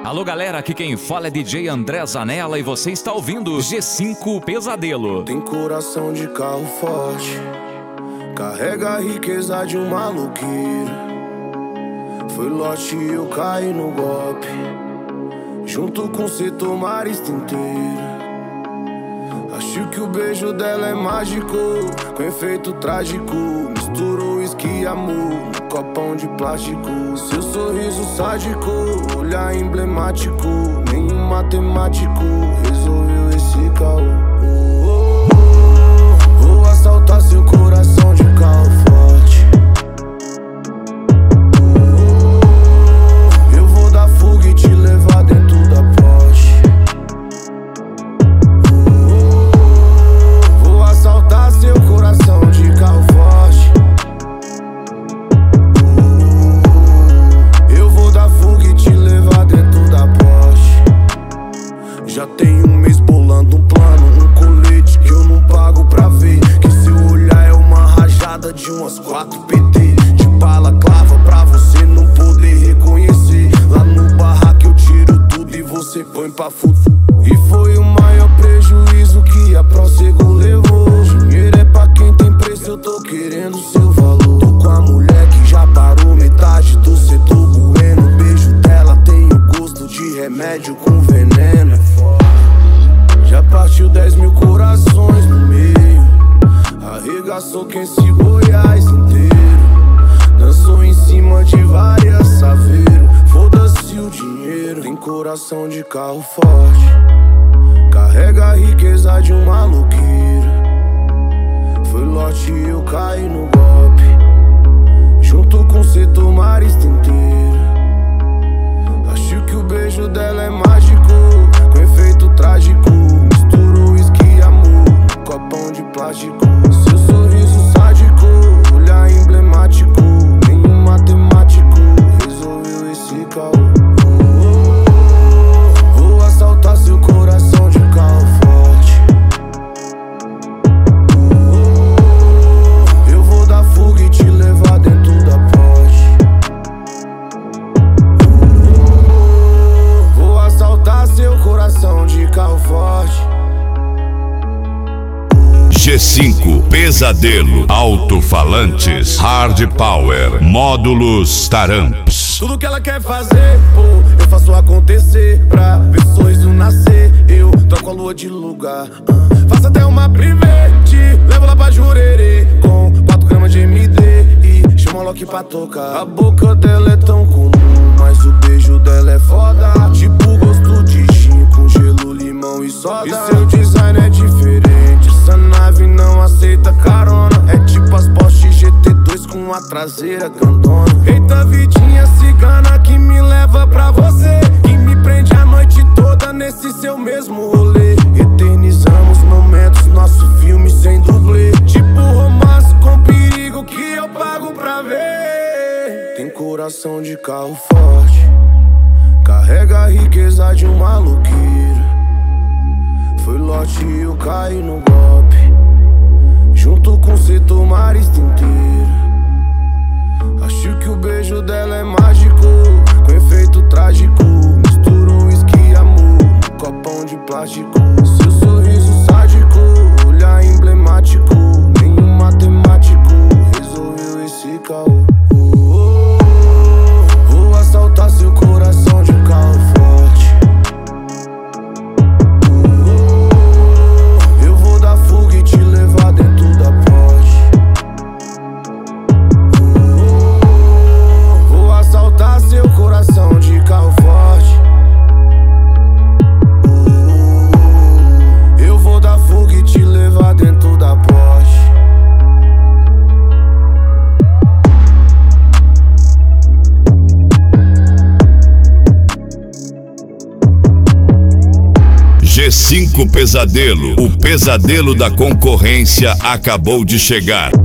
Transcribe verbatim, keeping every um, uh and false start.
Alô galera, aqui quem fala é D J André Zanella e você está ouvindo G cinco Pesadelo. Tem coração de carro forte, carrega a riqueza de um maluqueiro. Foi lote e eu caí no golpe, junto com o setor marista inteiro. Acho que o beijo dela é mágico, com efeito trágico. Misturou uísque e amor no copão de plástico. Seu sorriso sádico, olhar emblemático. Nenhum matemático resolveu esse caô. Oh, oh, oh. Vou assaltar seu coração de carro forte. Oh, oh. Eu vou dar fuga e te levar dentro da Porsche. Assaltar seu coração de carro forte. Eu vou dar fuga e te levar dentro da Porsche. Já tenho um mês bolando um plano, um colete que eu não pago pra ver. Que seu olhar é uma rajada de umas quatro P T. De bala clava pra você não poder reconhecer. Lá no barraco eu tiro tudo e você põe pra fuder. E foi o maior prejuízo que a Prosego levou. Dinheiro é pra quem tem preço, eu tô querendo seu valor. Tô com a mulher que já parou metade do setor bueno. O beijo dela tem o gosto de remédio com veneno. Já partiu dez mil corações no meio, arregaçou quem se Goiás inteiro. Dançou em cima de várias saveiros. Foda-se o dinheiro, tem coração de carro forte, carrega a riqueza de um maluqueiro. Foi lote e eu caí no golpe, junto com o setor marista inteiro. Acho que o beijo dela é mágico, com efeito trágico. Misturou uísque e amor no copão de plástico. Seu sorriso sádico, olhar emblemático. Nenhum matemático resolveu esse caô. Vou assaltar seu coração de carro forte. Eu vou dar fuga e te levar dentro da Porsche. Vou assaltar seu coração de carro forte. G cinco Pesadelo, alto-falantes, hard power, módulos Taramps. Tudo que ela quer fazer, pô, eu faço acontecer. Pra ver o sorriso nascer, eu troco a lua de lugar. uh, Faço até uma private, levo lá pra Jurerê, com quatro gramas de M D e chama a Loki pra tocar. A boca dela é tão comum, mas o beijo dela é foda. Tipo gosto de gin com gelo, limão e soda. E seu design é diferente, essa nave não aceita carona. É tipo as Porsche G T dois com a traseira grandona. Eita vidinha cigana que me leva pra você, que me prende a noite toda nesse seu mesmo rolê. Eternizamos momentos, nosso filme sem dublê. Tipo romance com perigo que eu pago pra ver. Tem coração de carro forte, carrega a riqueza de um maluqueiro. Foi lote e eu caí no golpe, junto com o setor marista inteiro. Acho que o beijo dela é mágico, com efeito trágico. Misturou uísque e amor no copão de plástico. Seu sorriso sádico, olhar emblemático. Nenhum matemático resolveu esse caô. Oh, oh, oh. Vou assaltar seu coração de carro forte. Oh, oh. Eu vou dar fuga e te levar dentro da Porsche. Assaltar seu coração de carro forte. Eu vou dar fuga e te levar dentro da Porsche. G cinco Pesadelo, o pesadelo da concorrência acabou de chegar.